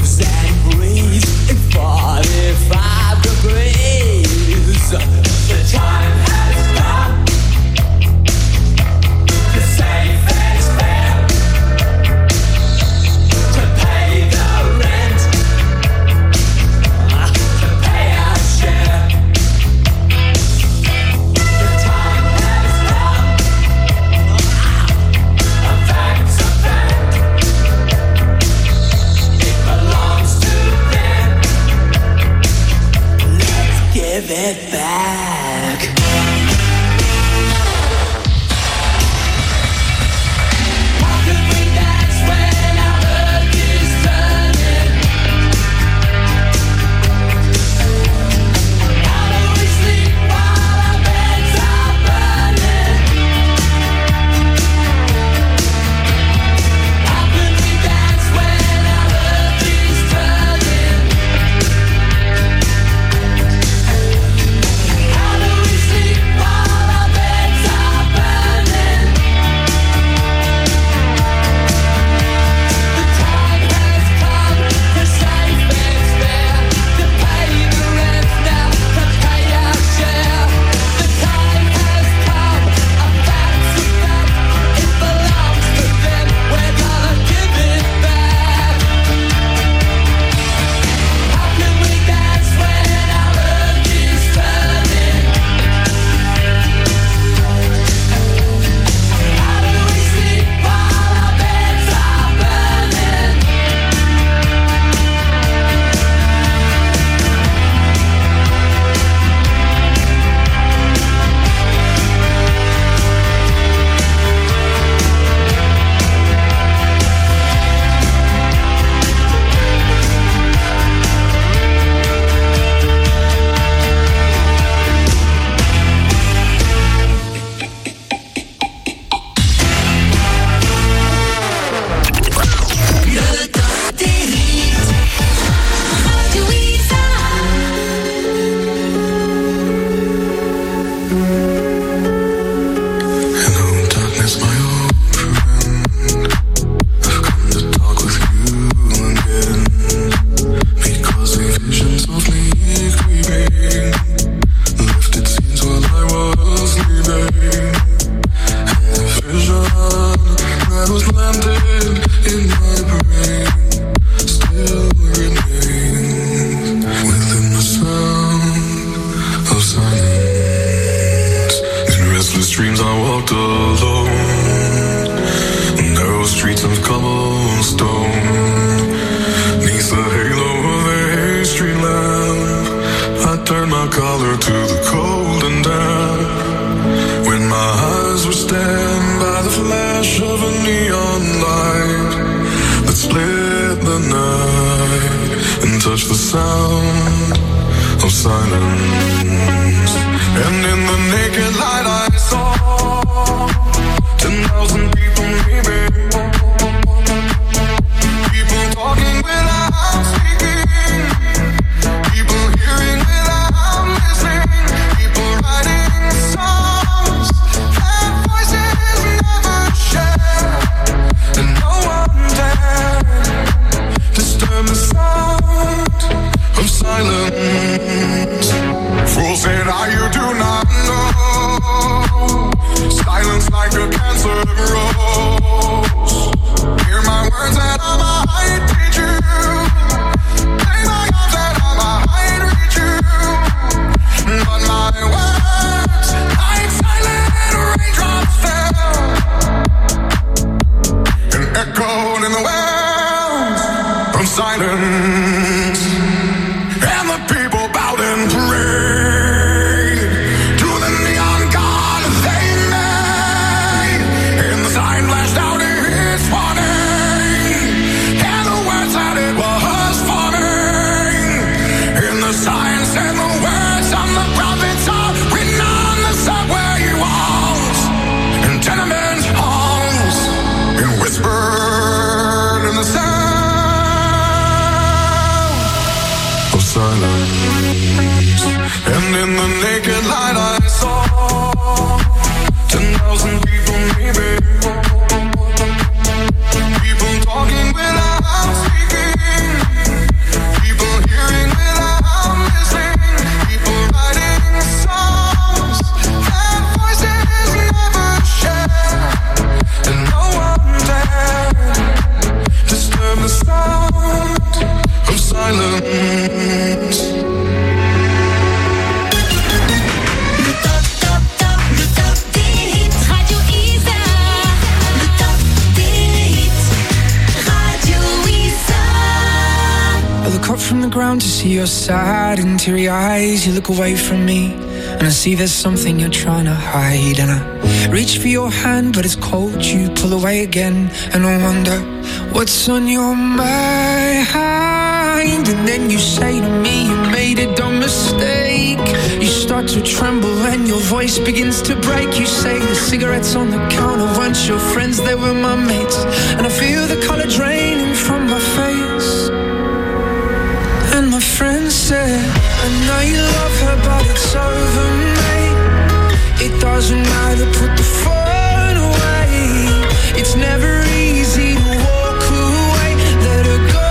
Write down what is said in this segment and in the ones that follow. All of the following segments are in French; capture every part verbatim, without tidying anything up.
People talking without speaking. back up from the ground to see your sad and teary eyes. You look away from me and I see there's something you're trying to hide. And I reach for your hand but it's cold, you pull away again. And I wonder what's on your mind. And then you say to me you made a dumb mistake. You start to tremble and your voice begins to break. You say the cigarettes on the counter weren't your friends, they were my mates. And I feel the colour draining from my face. And my friend said, I know you love her but it's over, mate. It doesn't matter, put the phone away. It's never easy to walk away. Let her go,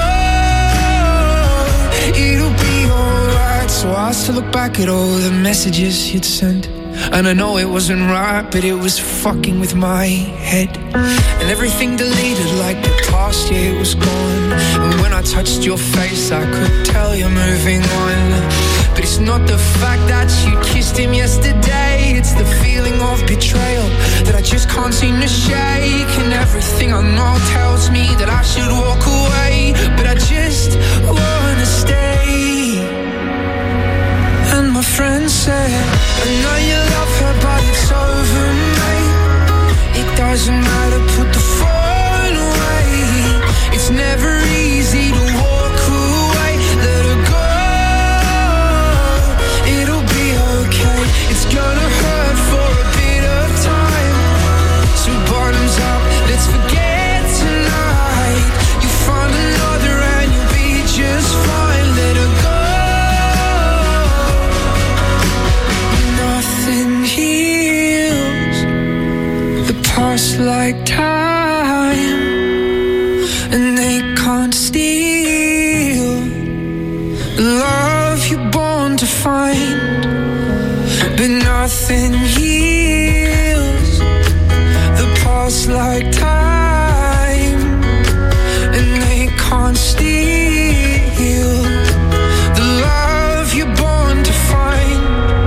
it'll be alright. So I asked to look back at all the messages you'd sent. And I know it wasn't right, but it was fucking with my head. And everything deleted like the past year was gone. And when I touched your face I could tell you're moving on. But it's not the fact that you kissed him yesterday, it's the feeling of betrayal that I just can't seem to shake. And everything I know tells me that I should walk away, but I just wanna stay. And my friend said, I know you love her but it's over, mate. It doesn't matter, put the phone away. It's never easy to walk away. Let her go, it'll be okay. It's gonna hurt for a bit of time. So bottoms up, let's forget tonight. You find another and you'll be just fine. Let her go. Nothing heals the past like time, and they can't steal the love you're born to find. But nothing heals the past like time, and they can't steal the love you're born to find.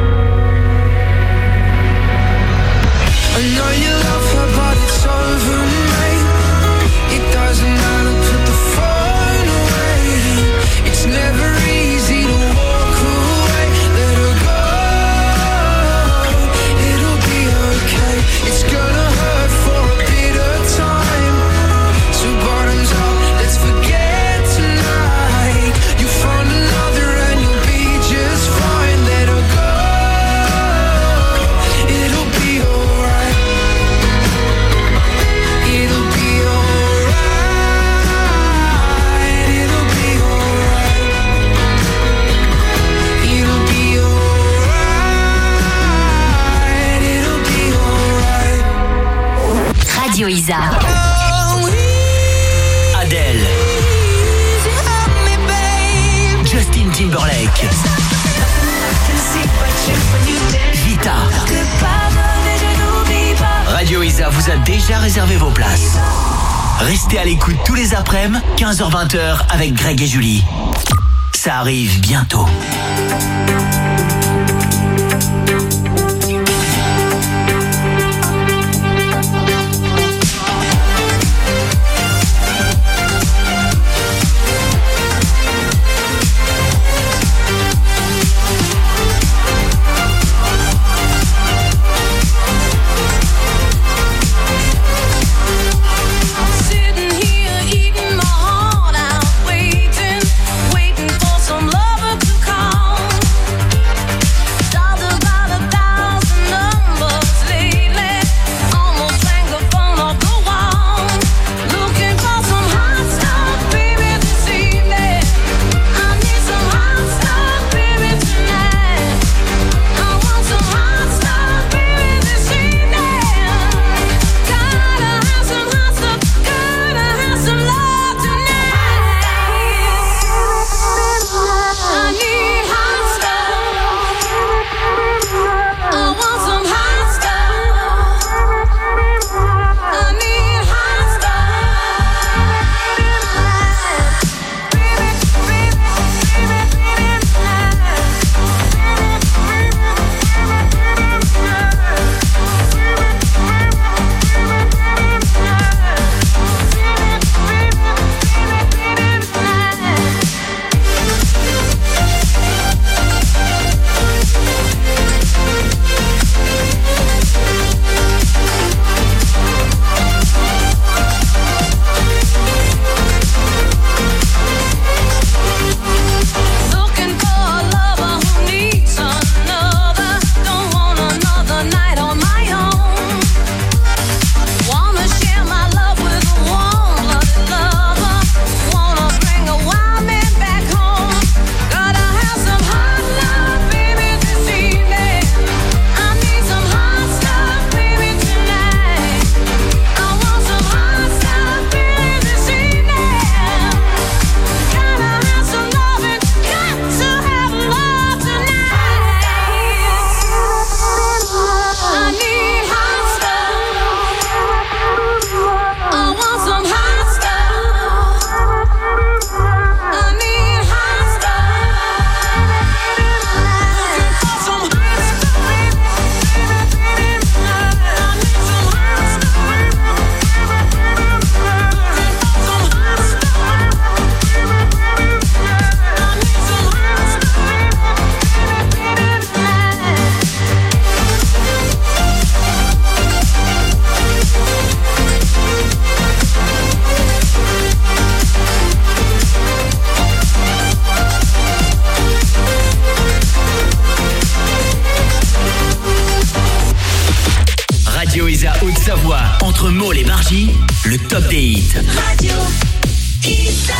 I know you love her but it's over, mate. It doesn't matter, put the phone away. It's never easy to walk away. Let her go, it'll be okay. It's gonna hurt for a bit of time. So bottoms up, let's forget tonight. You found another and you'll be just fine. Let her go, it'll be alright. It'll be alright. It'll be alright. It'll be alright. It'll be alright. Radio Isa. Adele. Justin Timberlake. Vita. Radio Isa vous a déjà réservé vos places. Restez à l'écoute tous les après-midi, quinze heures vingt avec Greg et Julie. Ça arrive bientôt. Sitting here eating my heart out, waiting, waiting for some lover to call. top des hits. Radio Isa.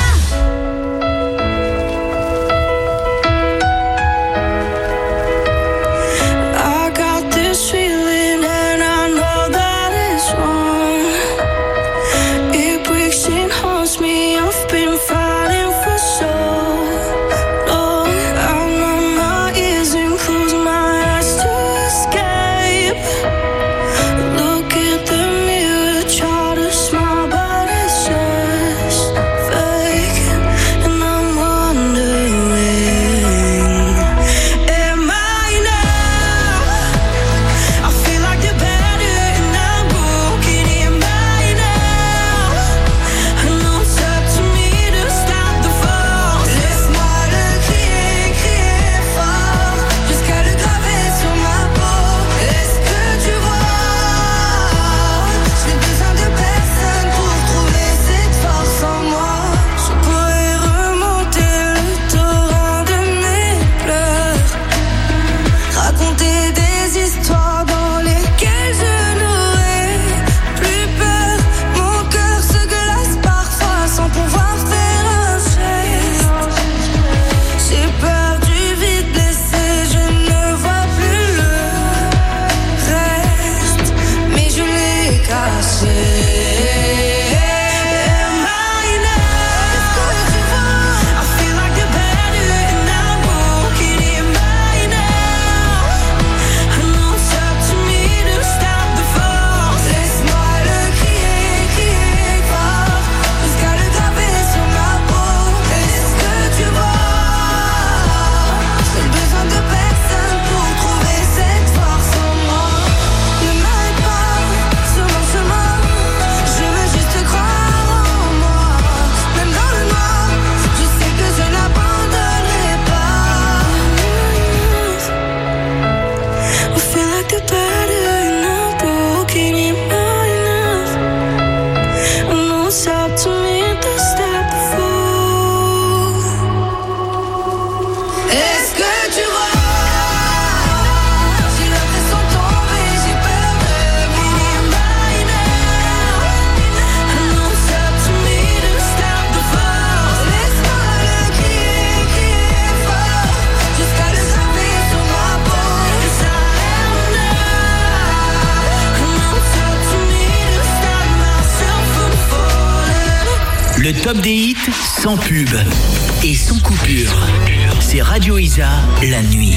Le top des hits sans pub et sans coupure. C'est Radio Isa, la nuit.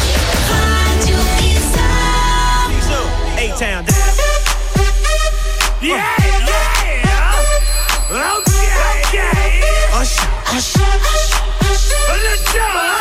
Radio Isa. A-Town down. Yeah, yeah. Okay, okay. Hush, hush, hush, hush. Let's go.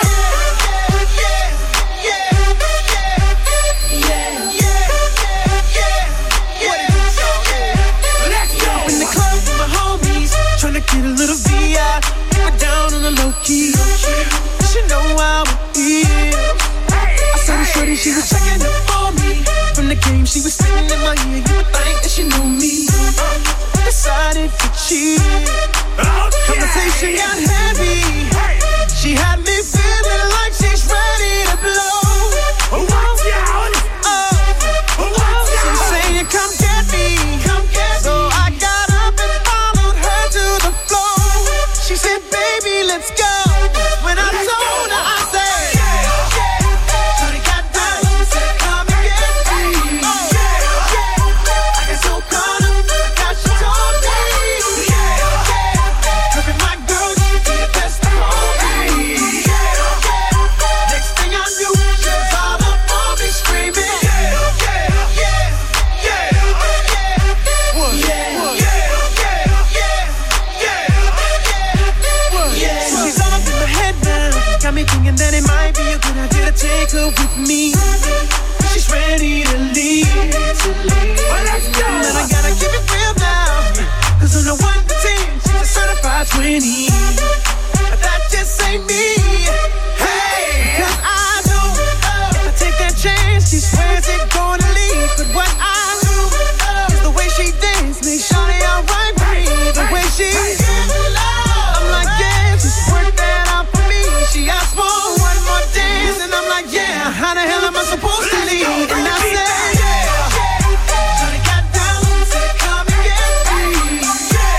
Get a little V I, put down on the low key. She know how it is. I saw the shorty, she was checking up for me. From the game, she was sitting in my ear. You would think that she knew me. Decided to cheat. Conversation got heavy. She had me feeling like she's ready to blow. Watch out! Oh, she's saying, come get me. Come get so me. I got up and followed her to the floor. She said, baby, let's go. When I told her, I said, yeah, yeah. Shorty got down, said, come and get me. Oh, yeah, yeah. I got so caught up, now she told me. Yeah, yeah. Look at my girl, she be the best of all me. Yeah, yeah. Next thing I knew, she was all up on me screaming. Yeah, yeah, yeah, yeah, yeah. What? Yeah, what? Yeah, yeah, yeah, yeah, yeah. She's all up in my head now. Got me thinking that it might be a good idea to take her with me. She's ready to leave. Well, let's go. And I gotta keep it real now. Cause on the one to ten, she's a certified twenty. But that just ain't me. Hey, cause I know if I take that chance, she swears it's gonna leave. But what I do is the way she dance makes Shawty alright with me. The way she I'm like, yeah, just work that out for me. She asked for one more dance, and I'm like, yeah, how the hell am I supposed to leave? And I said, yeah, Shawty got down, said, come and get me. Yeah,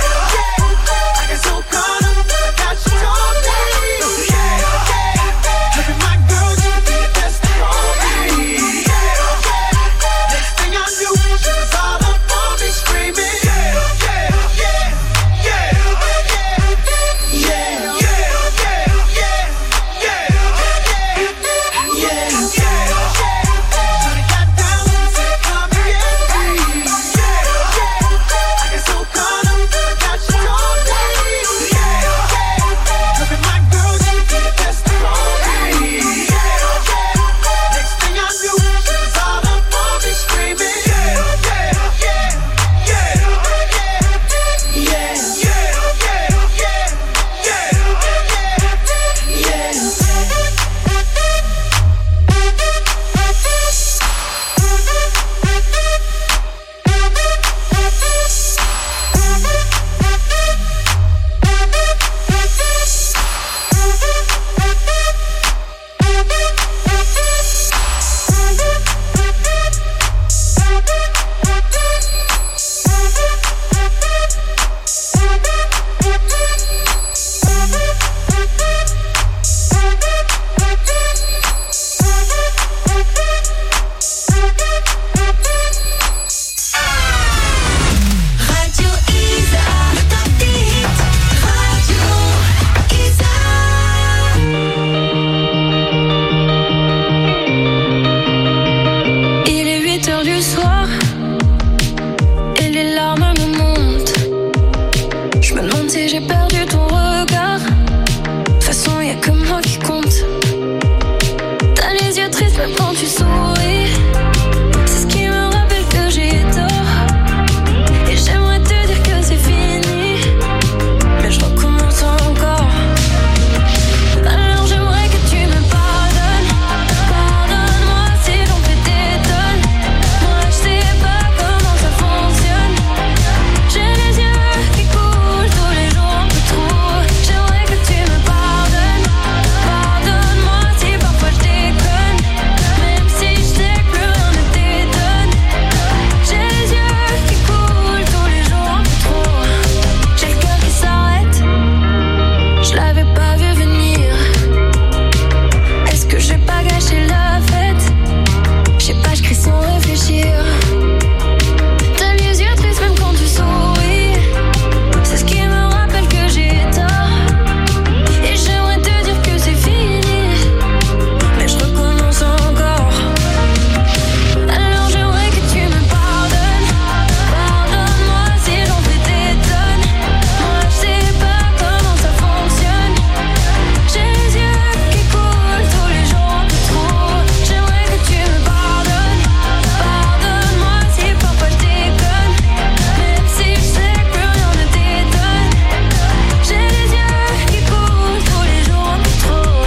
triste même quand tu souris. C'est ce qui me rappelle que j'ai tort. Et j'aimerais te dire que c'est fini, mais je recommence encore. Alors j'aimerais que tu me pardonnes. Pardonne-moi si j'en fais des tonnes. Moi je sais pas comment ça fonctionne. J'ai les yeux qui coulent tous les jours un peu trop. J'aimerais que tu me pardonnes. Pardonne-moi si parfois je déconne, même si je sais que plus rien ne t'étonne. J'ai les yeux qui coulent tous les jours un peu trop. J'ai le cœur qui s'arrête, je l'avais pas vu venir. Est-ce que j'ai pas gâché la fête? Je sais pas, je crie sans réfléchir. T'as les yeux tristes même quand tu souris. C'est ce qui me rappelle que j'ai tort. Et j'aimerais te dire que c'est fini, mais je recommence encore. Alors j'aimerais que tu me pardonnes. Pardonne-moi si j'en fais des tonnes. Moi je sais pas comment ça fonctionne. J'ai les yeux qui coulent tous les jours un peu trop. J'aimerais que tu me pardonnes. Pardonne-moi si parfois je déconne, même si je sais que plus rien ne t'étonne. J'ai les yeux qui coulent tous les jours un peu trop.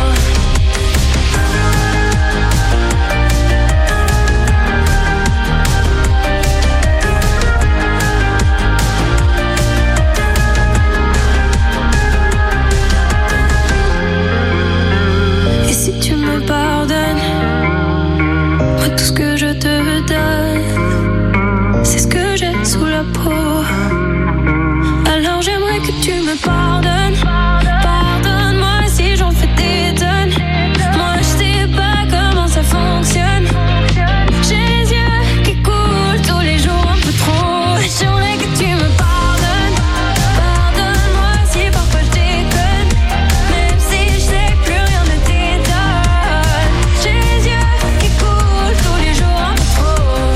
Et si tu me pardonnes, moi tout ce que je te donne, c'est ce que j'ai sous la peau. Alors j'aimerais que tu me pardonnes. Pardonne-moi si j'en fais des tonnes. Moi je sais pas comment ça fonctionne. J'ai les yeux qui coulent tous les jours un peu trop. J'aimerais que tu me pardonnes. Pardonne-moi si parfois je déconne, même si je sais que plus rien ne t'étonne. J'ai les yeux qui coulent tous les jours un peu trop.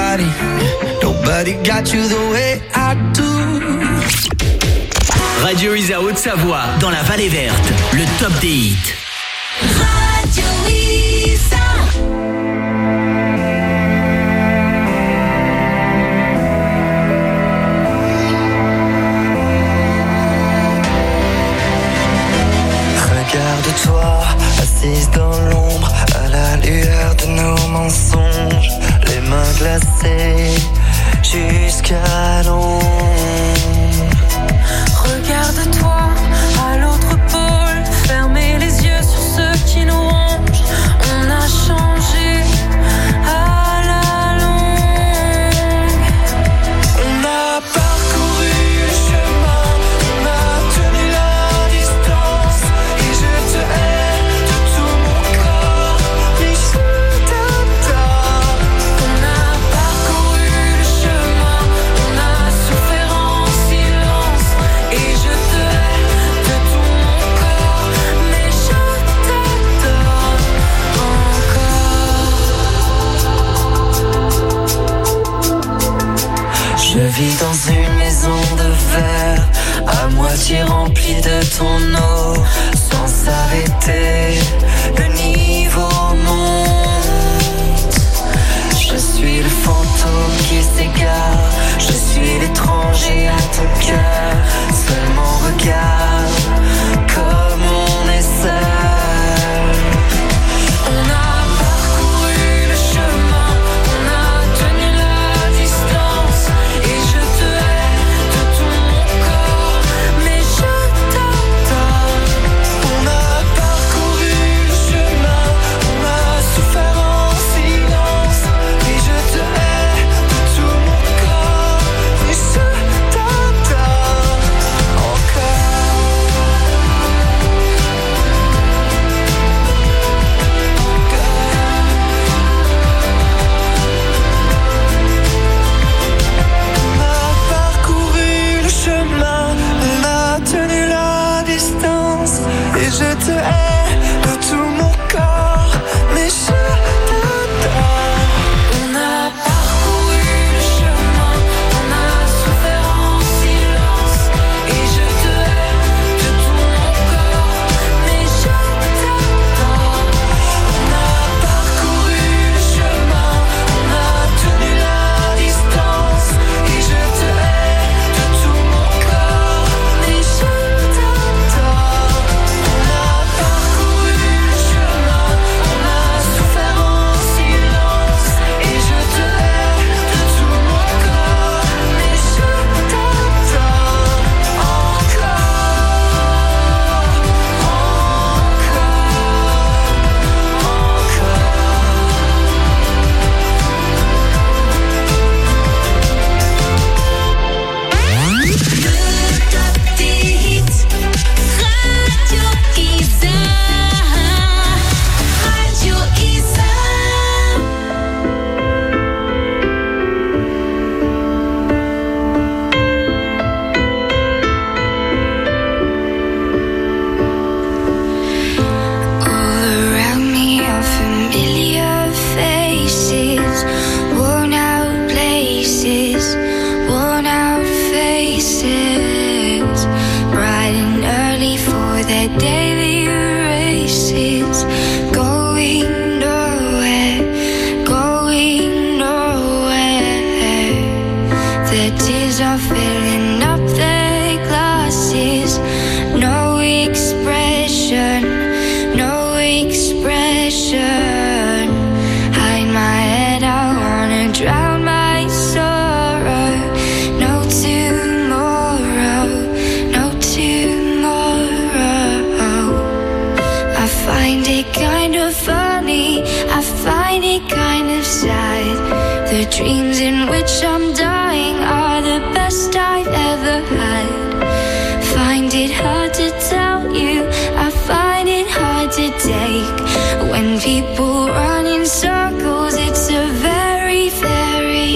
nobody, nobody got you the way I do. Radio Isa Haute-Savoie, dans la Vallée Verte, le top des hits. Radio Isa. Regarde-toi, assise dans l'ombre, à la lueur de nos mensonges, les mains glacées jusqu'à l'ombre. Regarde-toi à l'autre pôle, fermez les yeux sur ceux qui nous rongent. On a changé à la longue. On a parcouru le chemin, on a tenu la distance, et je te hais de tout mon corps, mais je t'adore. On a parcouru le chemin, on a souffert en silence, et je te hais de tout mon corps, mais je t'adore encore. Je vis dans une maison de verre, à moitié remplie de ton eau, sans s'arrêter, le niveau monte. Je suis le fantôme qui s'égare, je suis l'étranger à ton cœur. Seulement regarde comme on est seul. On a parcouru le chemin, on a tenu la distance, et je te hais de tout mon corps, mais je t'adore. On a parcouru le chemin, on a souffert en silence, et je te hais de tout mon corps, mais je t'adore encore. On a parcouru le chemin, on a tenu la distance, et je te hais de tout mon corps, mais je t'adore. On a parcouru le chemin, on a souffert en silence, et je te hais de tout mon corps, mais je t'adore. On a parcouru le chemin, on a tenu la distance, et je te hais de tout mon corps, mais je t'adore. On a parcouru le chemin, on a souffert en silence, et je te hais de tout mon corps, mais je t'adore encore, Le top des hits. Radio Isa. Radio Isa. All around me are familiar faces, worn out places, worn out faces, bright and early for their daily races, going nowhere, going nowhere. Their tears are filling up their glasses, no expression, no expression. Hide my head, I wanna drown my sorrow. No tomorrow, no tomorrow. I find it kind of funny, I find it kind of sad. The dreams in which I'm dying are the best I've ever had. Find it hard to tell you, I find it hard to take. When people run in circles, it's a very, very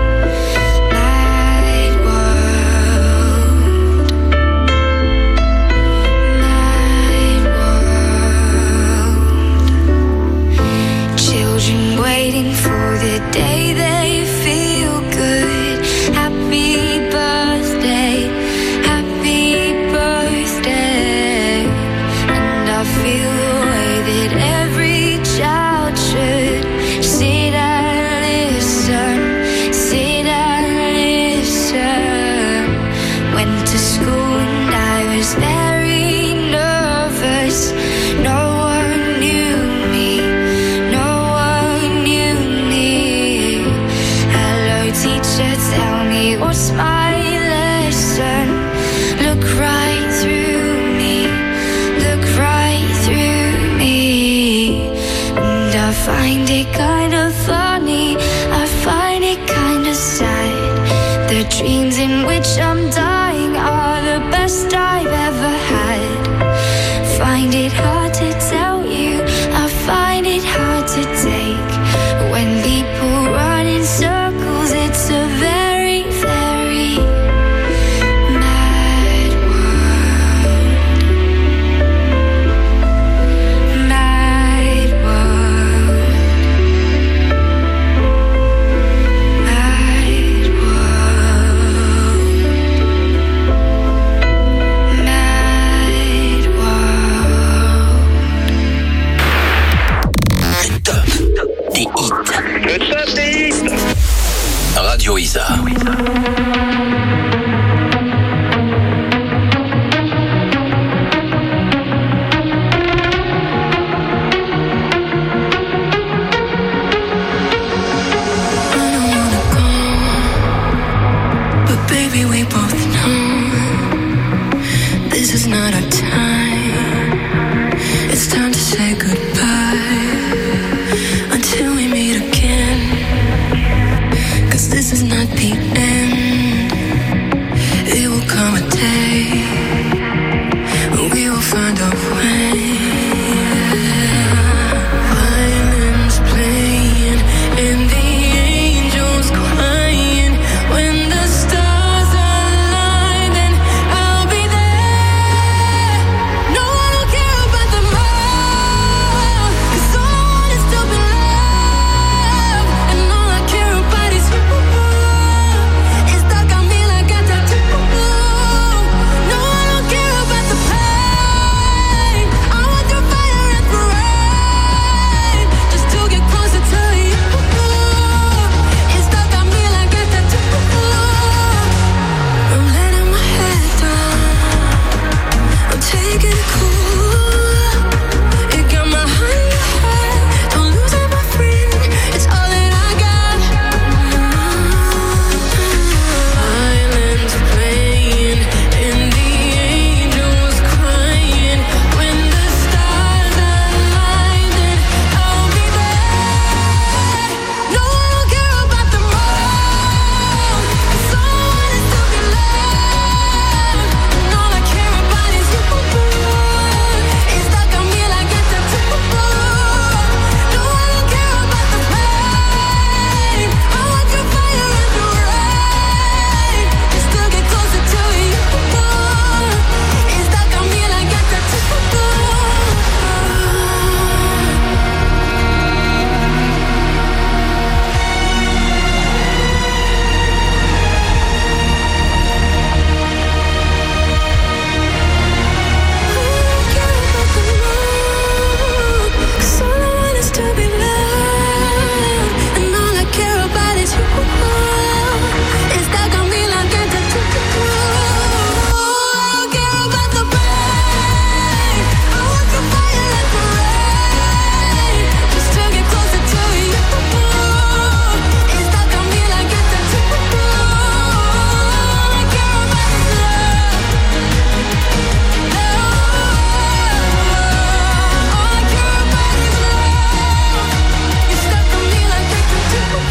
mad world. Mad world. Children waiting for the day they feel find it kind of funny, I find it kind of sad. The dreams in which I'm dying are the best I've ever had. Find it hard to tell you, I find it hard to take. When people run in circles, it's a very, very mad world. Mad world. Mad world. Mad world. Le top des hits. Le top des hits. Radio Isa. But baby, we both know this is not our time. It's time to say goodbye until we meet again. 'Cause this is not the end. It will come a day when we will find our way. Violins playing and the angels crying. When the stars align, then I'll be there. No, I don't care about the more, 'cause all I want is to be loved, and all I care about is you. It's stuck on me like a tattoo. No, I don't care about the pain. I want the fire and the rain, just to get closer to you. It's stuck on me like a tattoo. I'm letting my head down, I'm taking it cool. It got my heart in your head, don't lose it, my friend. It's all that I got. Violins playing and the angels crying. When the stars align, then I'll be there. No, I don't care about the more, 'cause all I want is to be loved, and all I care about is you. It's stuck on me like a tattoo. No, I don't care about the pain. I want your fire and your rain, just to get closer to you. It's stuck on me like a tattoo. Cause all I want is to be loved, and all I care about is you. It's stuck on me like a tattoo. I don't care about the pain. I want the fire and the rain, just to get closer to you. It's stuck on me like a tattoo. All I care about is love. All I care about is love. You're stuck on me like a tattoo.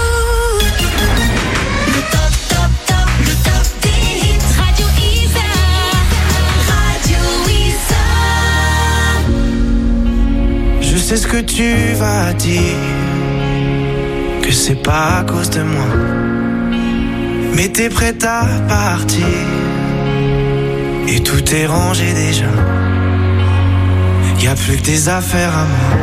Le top, top, top, le top des hits. Radio Isa. Radio Isa. Je sais ce que tu vas dire, que c'est pas à cause de moi, mais t'es prête à partir, et tout est rangé déjà. Y a plus que des affaires à moi.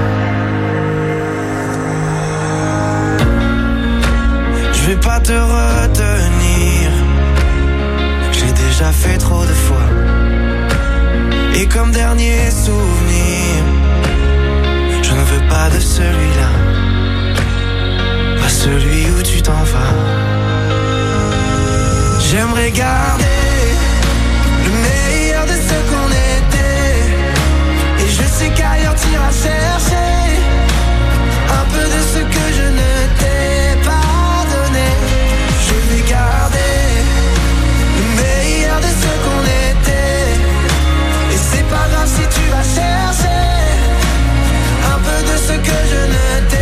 Je vais pas te retenir, je l'ai déjà fait trop de fois. Et comme dernier souvenir, je ne veux pas de celui-là, pas celui où tu t'en vas. J'aimerais garder le meilleur de ce qu'on était, et je sais qu'ailleurs t'iras chercher un peu de ce que je ne t'ai pas donné. Je vais garder le meilleur de ce qu'on était, et c'est pas grave si tu vas chercher un peu de ce que je ne t'ai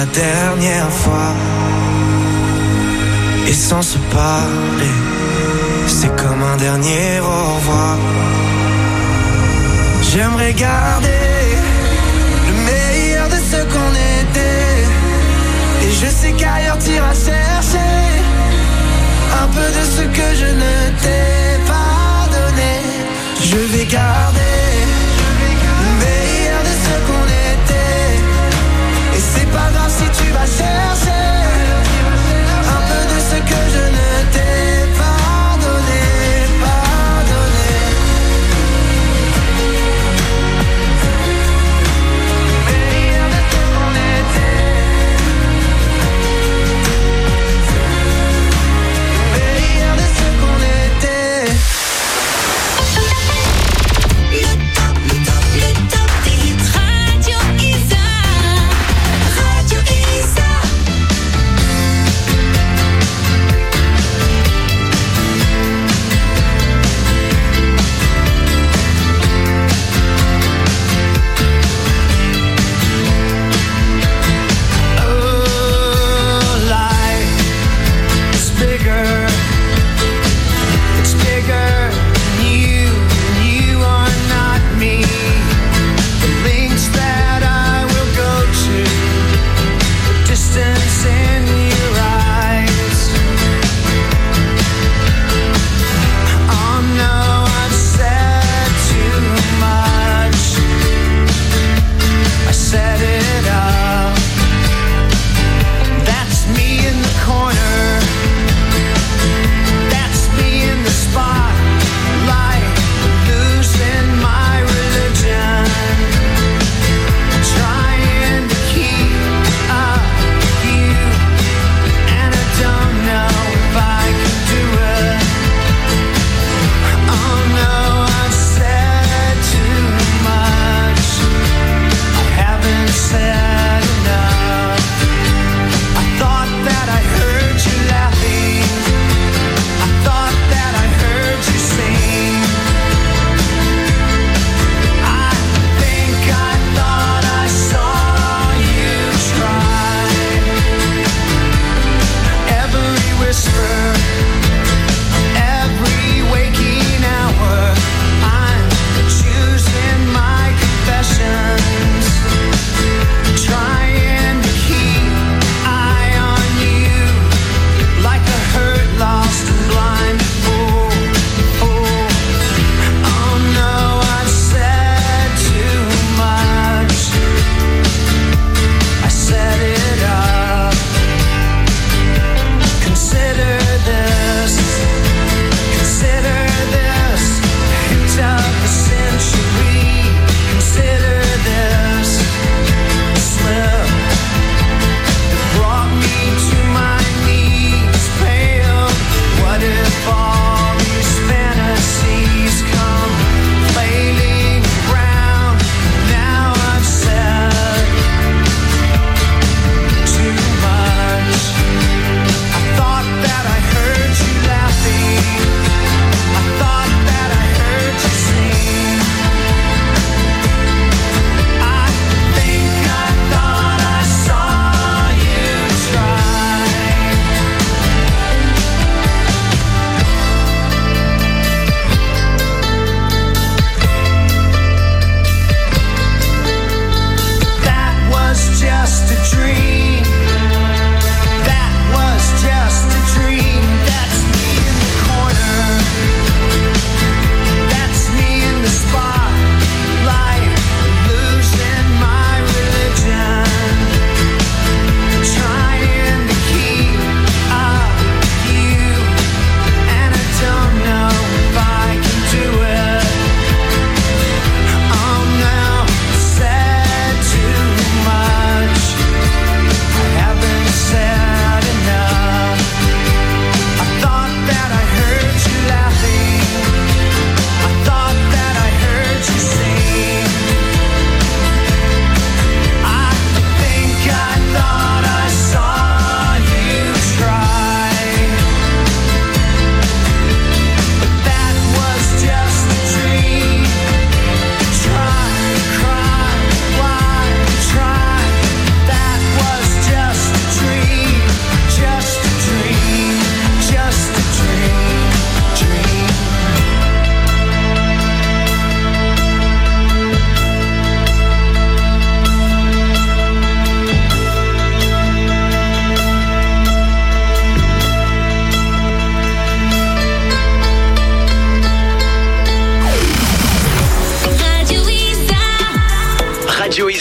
la dernière fois. Et sans se parler, c'est comme un dernier au revoir. J'aimerais garder le meilleur de ce qu'on était. Et je sais qu'ailleurs t'iras chercher un peu de ce que je ne t'ai pas donné. Je vais garder le meilleur de ce qu'on était. Et c'est pas grave si tu vas chercher un peu de ce que je ne t'ai pas donné, pas donné. Le meilleur de ce qu'on était. Le meilleur de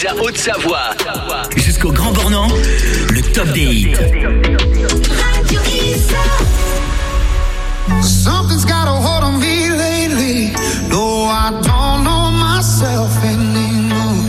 Isa Haute-Savoie. Jusqu'au Grand Bornand, le top des hits. Radio Isa. Something's got a hold on me lately. No, I don't know myself anymore.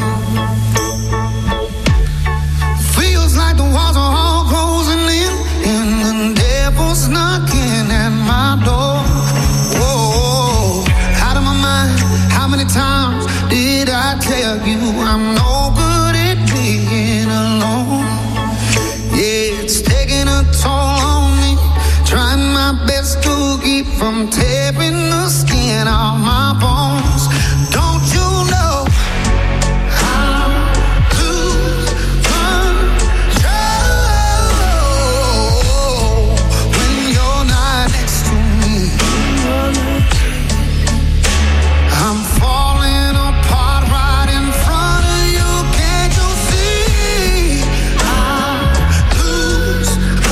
Feels like the walls are all closing in, and the devil's knocking at my door. Whoa, out of my mind. How many times did I tell you I'm no good at being alone? Yeah, it's taking a toll on me. Trying my best to keep from tearing the skin off my bones. Don't you know I lose control when you're not next to me? I'm falling apart right in front of you. Can't you see? I lose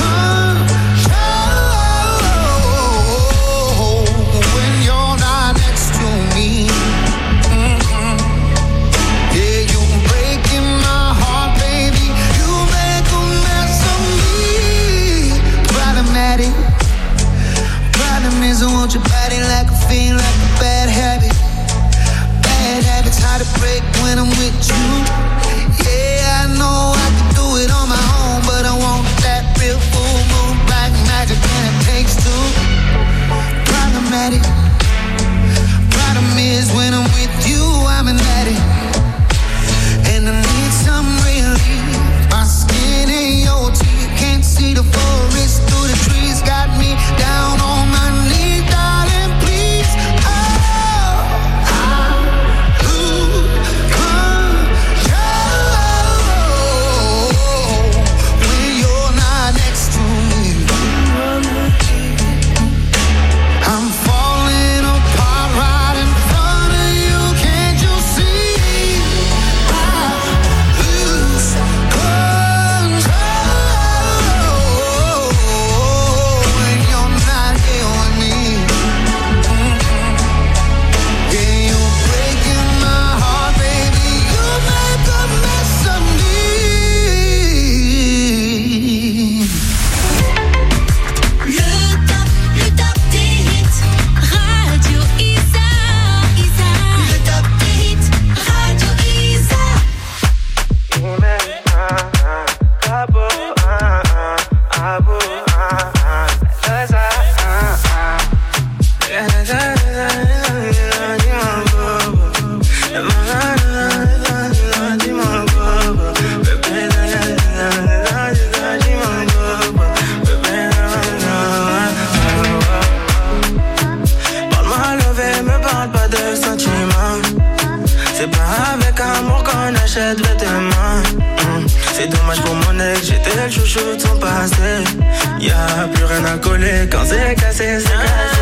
control when you're not next to me. Mm-mm. Yeah, you're breaking my heart, baby. You make a mess of me. Problematic. Problem is I want your body like a fiend, like a bad habit. Bad habits hard to break when I'm with you. Yeah, I know I can do it on my own, but I want that real full moon black magic, and it takes two. Problematic. Problem is when I'm with you, I'm an addict, and I need some relief. My skin ain't your teeth, can't see the forest through the trees. Got me down on my knees, darling, please. Oh, I lose control when you're not next to me. I'm falling apart right in front of you. Can't you see? I lose control when you're not here with me. Yeah, you're breaking my heart, baby. You make a mess of me. Le top, le top des hits. Radio Isa. Isa. Le top des hits. Radio Isa. Parle-moi levé, me parle pas de sentiments. C'est pas avec amour qu'on achète vêtements. Mm. C'est dommage pour mon ex, j'étais le chouchou de son passé. Y'a plus rien à coller quand c'est cassé, c'est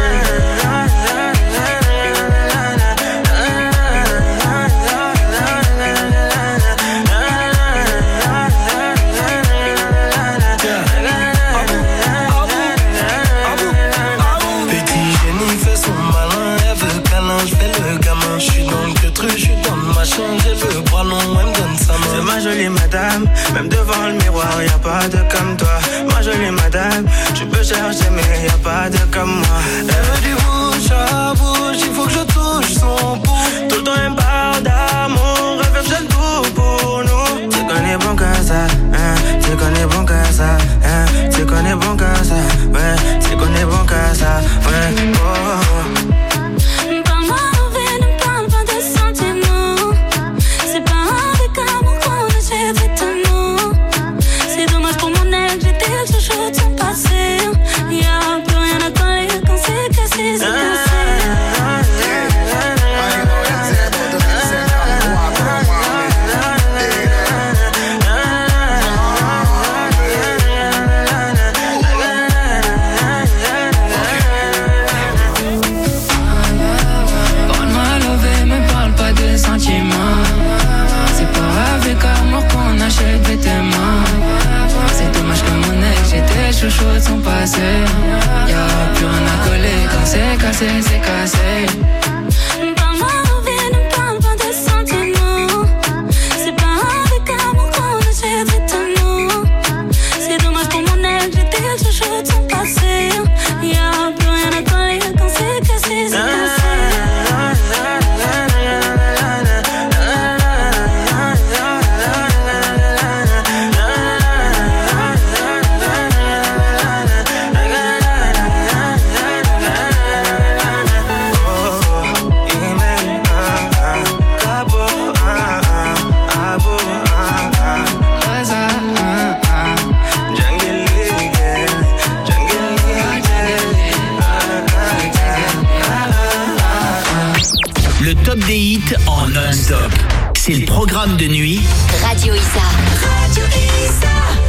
Petit génie fait son malin, elle veut câlin, je fais le gamin. Je suis dans le queutru, je suis dans le machin, j'ai le bras long, elle me donne sa main. C'est ma jolie madame, même devant le miroir, y'a pas de comme toi. Ma jolie madame, tu peux chercher mais y'a pas de comme moi. Elle veut du bouche à bouche, il faut que je touche son pouce. Tout le temps elle me parle d'amour, elle veut que je donne tout pour nous. Tu connais bon que ça, hein, tu connais bon que ça, hein, tu connais bon que ça, ouais, tu connais bon que ça, ouais, oh, oh. Parle-moi envers, ne parle pas de sentiments. C'est pas avec amour qu'on achète vêtements. C'est dommage pour mon ex, j'étais le chouchou de son passé. Y'a plus rien à coller quand c'est cassé, c'est cassé. chouchou de son passé. Y'a plus rien à coller quand c'est cassé, c'est cassé. Parle-moi, reviens, ne parle pas de sentiments. C'est pas top des hits en non-stop. C'est le programme de nuit Radio Isa. Radio Isa.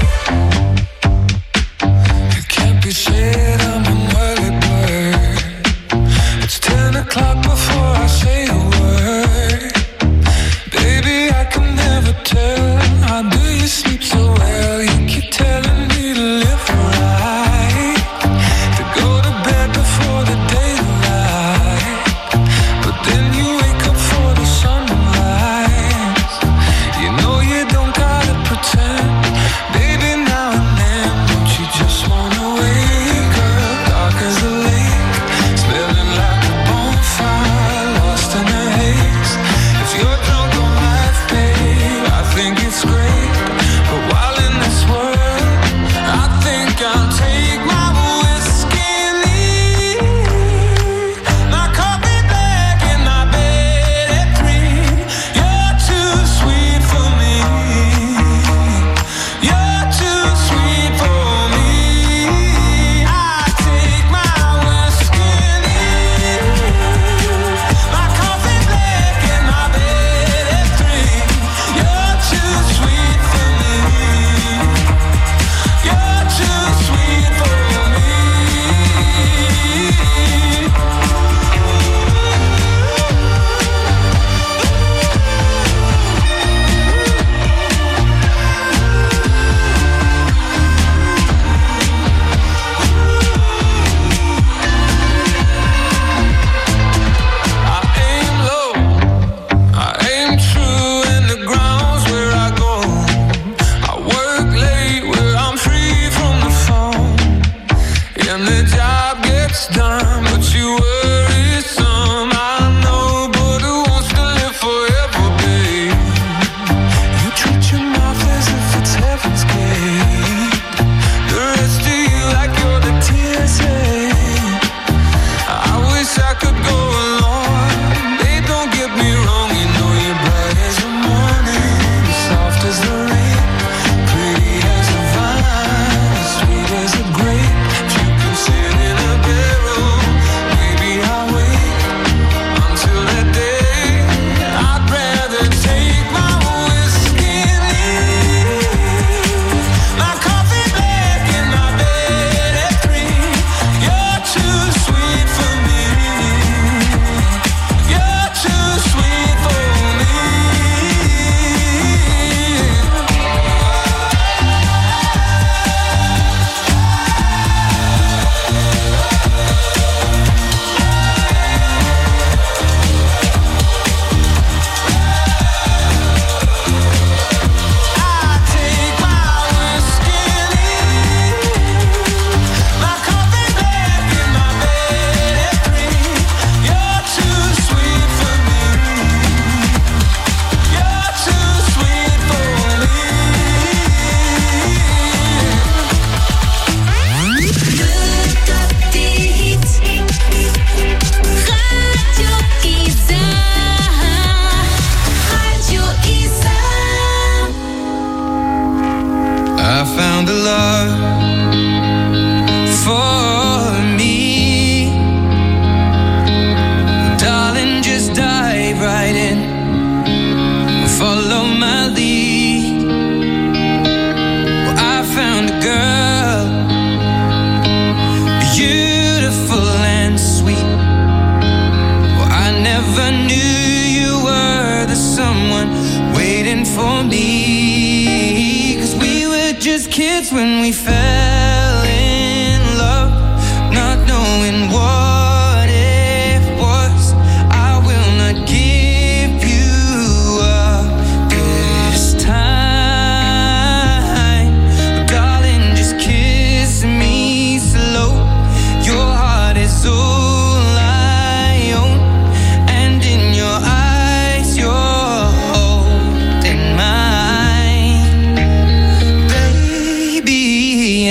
It can't be said, I'm an early bird. It's ten o'clock before I say a word. Baby, I can never tell. How do you sleep so well? You keep telling me to live right, to go to bed before the daylight, but then you wake up for the sunrise. You know you don't gotta pretend. Baby, now and then, don't you just wanna wake up dark as a lake, smelling like a bonfire, lost in a haze. If you're drunk on life, babe, I think it's great. But while in this world, I think I'll take my whiskey and leave. My coffee black and my bed at three. You're too sweet for me. You're too sweet for me. I take my whiskey and leave. My coffee black and my bed at three. You're too sweet for me. You're too sweet for me. I aim low, I aim true, and the ground's where I go. I work late where I'm free from the phone, and the job gets done, but you worry some. I know, but who wants to live forever, babe? You treat your mouth as if it's heaven's gate. The rest of you like you're the tears, I wish I could go along. Babe, don't get me wrong, you know you're bright as the morning, soft as the rain, pretty as a vine, sweet as a grape. If you can sit in a barrel, maybe I'll wait until that day. I'd rather take my whiskey and leave. My coffee black and my bed at three. You're too sweet for me. You're too sweet for me. I take my whiskey and leave. My coffee black and my bed at three. You're too sweet for me. You're too sweet for me. Le top des hits. Radio Isa. Radio Isa. I found a love for me. Darling, just dive right in. Follow my lead. Well, I found a girl, beautiful and sweet. Well, I never knew you were the someone waiting for me. 'Cause we were just kids when we fell in love, not knowing what it was. I will not give you up this time. Darling, just kiss me slow. Your heart is all I own, and in your eyes you're holding mine. Baby,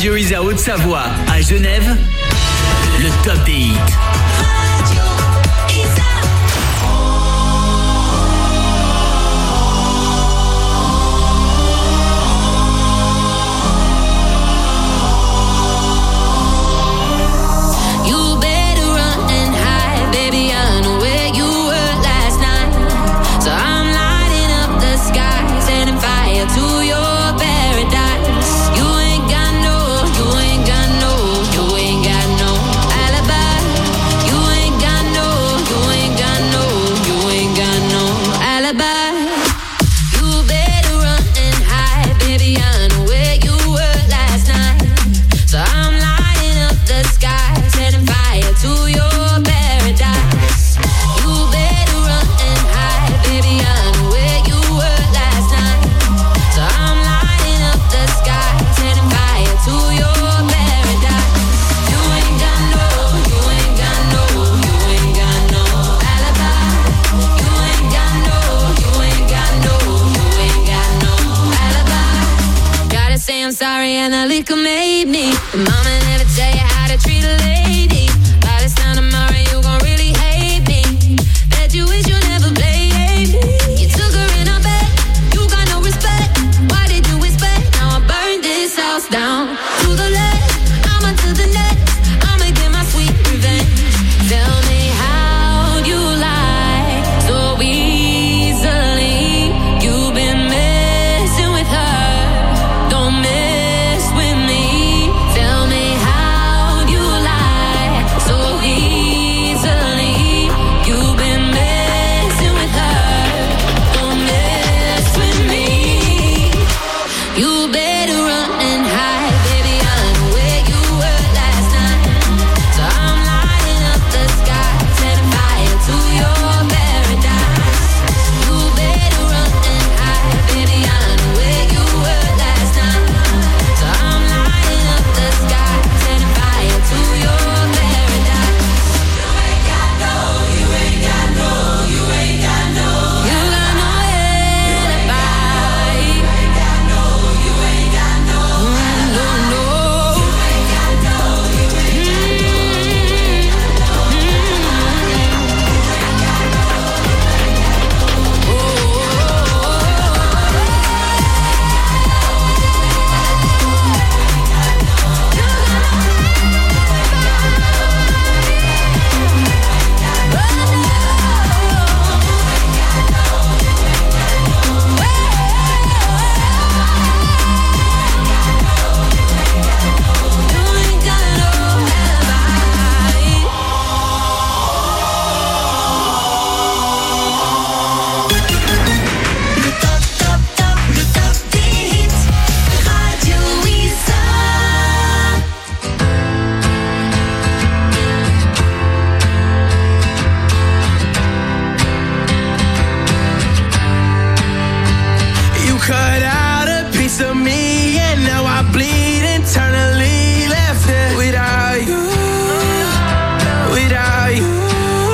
Radio Isa Haute-Savoie à Genève, le top des hits. Sorry, and I lick a man.